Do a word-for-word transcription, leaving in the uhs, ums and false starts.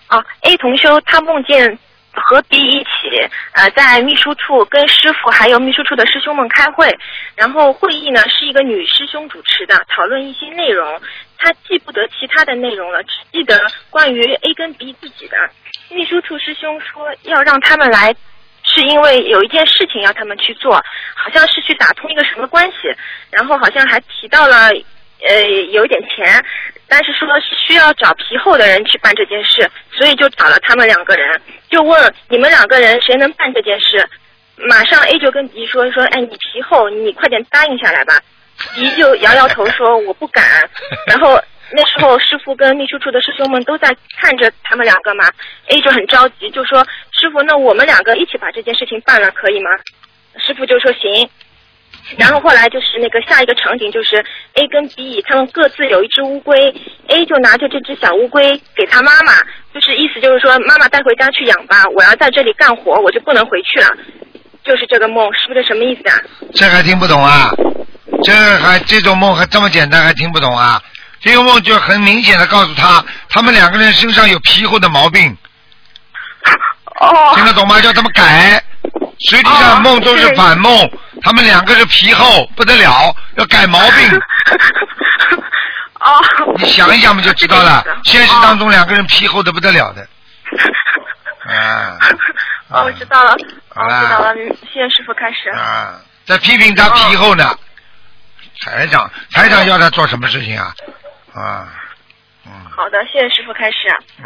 啊 ，A 同修他梦见和 B 一起呃在秘书处跟师傅还有秘书处的师兄们开会，然后会议呢是一个女师兄主持的，讨论一些内容。他记不得其他的内容了，只记得关于 A 跟 B 自己的。秘书处师兄说要让他们来，是因为有一件事情要他们去做，好像是去打通一个什么关系，然后好像还提到了呃有一点钱，但是说是需要找皮厚的人去办这件事，所以就找了他们两个人，就问你们两个人谁能办这件事。马上 A 就跟 B 说说，哎，你皮厚，你快点答应下来吧。B 就摇摇头说我不敢。然后那时候师傅跟秘书处的师兄们都在看着他们两个嘛， A 就很着急，就说师傅，那我们两个一起把这件事情办了可以吗？师傅就说行。然后后来就是那个下一个场景，就是 A 跟 B 他们各自有一只乌龟， A 就拿着这只小乌龟给他妈妈，就是意思就是说妈妈带回家去养吧，我要在这里干活，我就不能回去了，就是这个梦，是不是什么意思啊？ 这还听不懂啊？这还这种梦还这么简单还听不懂啊？这个梦就很明显的告诉他，他们两个人身上有皮厚的毛病。 哦， 听得懂吗？叫他们改。实际上梦都是反梦，哦、他们两个是皮厚不得了，要改毛病。 哦，你想一想嘛就知道了。现实当中两个人皮厚的不得了的。啊。 哦，我知道了。好了。知道了，谢谢师傅开始。 啊，在批评他皮厚呢。哦、台长，台长要他做什么事情啊？啊。嗯。 好的，谢谢师傅开始。